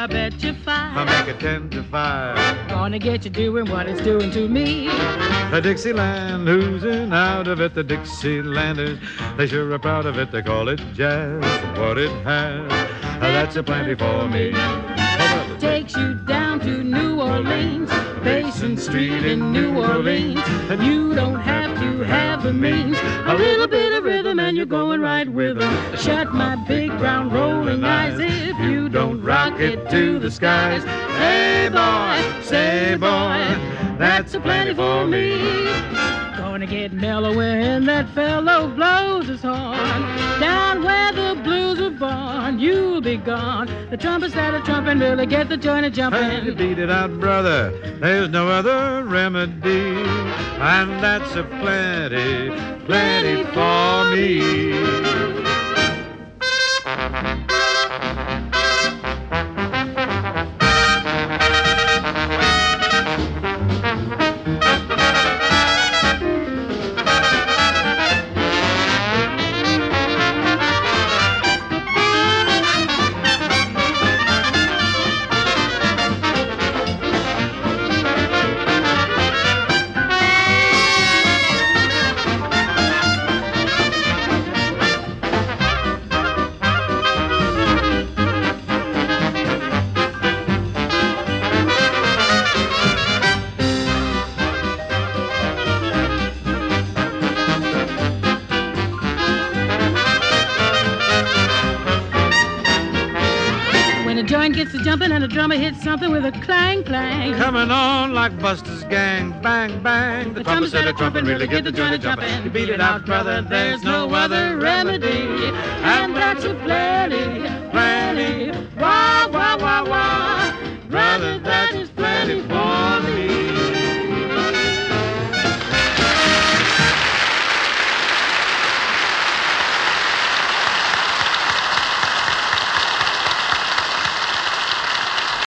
bet you five. I'll make it 10 to 5. Gonna get you doing what it's doing to me. A Dixieland oozing out of it, the Dixielanders, they sure are proud of it. They call it jazz, what it has, that's a plenty for me. Takes you down to New Orleans, Basin Street in New Orleans, and you don't have to have the means. A little bit of rhythm and you're going right with them. Shut my big brown rolling eyes if you don't rock it to the skies. Hey boy, say boy, that's a plenty for me. Gonna get mellow when that fellow blows his horn. Down where the blues were born, you'll be gone. The trumpets that are trumping really get the joint a jumping. Hey, you beat it out, brother. There's no other remedy, and that's a plenty, plenty for me. Joint gets to jumping and the drummer hits something with a clang, clang. Coming on like Buster's gang, bang, bang. The trumpets that are trumping really get the joint a jumping. You beat it out, brother, there's no other remedy.